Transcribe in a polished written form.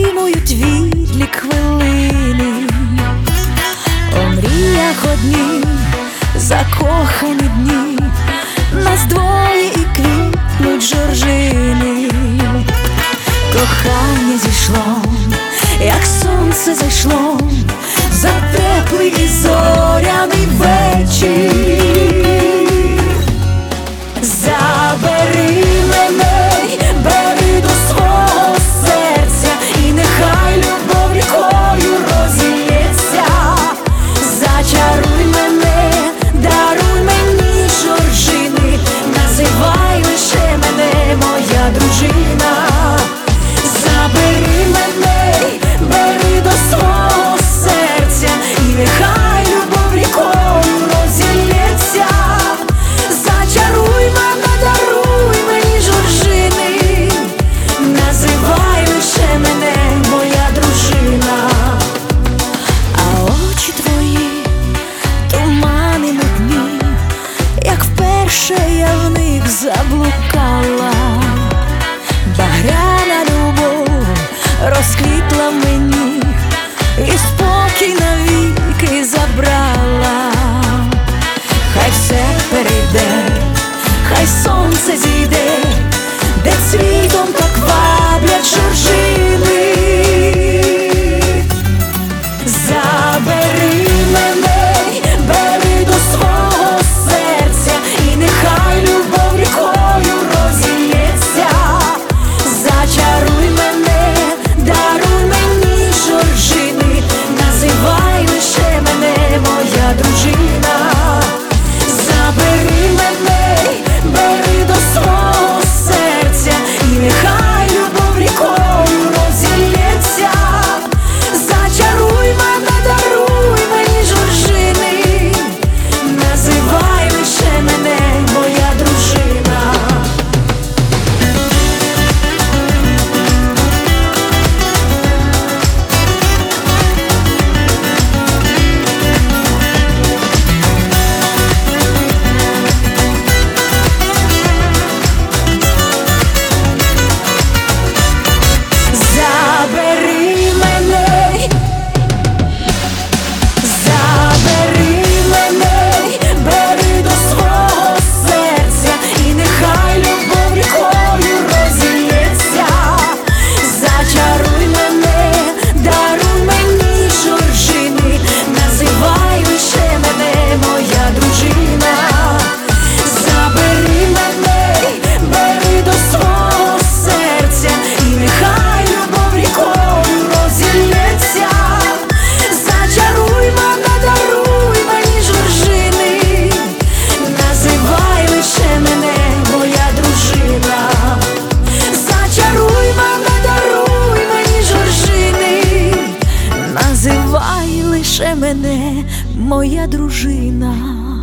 затримують відлік хвилини. У мріях одні закохані дні, нас двоє і квітнуть жоржини. Кохання зійшло, як сонце зайшло, за теплий і зоряний вечір. Забери мене, бери до свого серця, і нехай любов рікою розілється. Зачаруй мене, даруй мені жоржини, називай лише мене моя дружина. Забери мене, бери до свого серця, і нехай любов рікою розілється. Зачаруй мене, даруй мені жоржини, називай лише мене моя дружина. А очі твої тумани нудні, як вперше я в них заблукала. Багряна любов розквітла в мені і спокій навіки забрала. Хай все перейде, хай сонце зійде, де цвітом так ваблять жоржини. Забери мене, бери до свого серця, і нехай любов рікою розілється. Зачаруй мене, даруй мені жоржини, називай лише мене моя дружина. Забери мене, бери до свого серця, і нехай любов рікою розілється. Зачаруй мене, даруй мені жоржини, називай лише мене моя дружина. Забери мене, бери до свого серця, і нехай любов рікою розілється. Зачаруй мене, даруй мені жоржини, називай лише мене моя дружина. Забери мене, бери до свого серця, і нехай любов рікою розілється. Зачаруй мене, даруй мені жоржини, називай лише мене моя дружина. Зачаруй мене, даруй мені жоржини, називай лише мене моя дружина.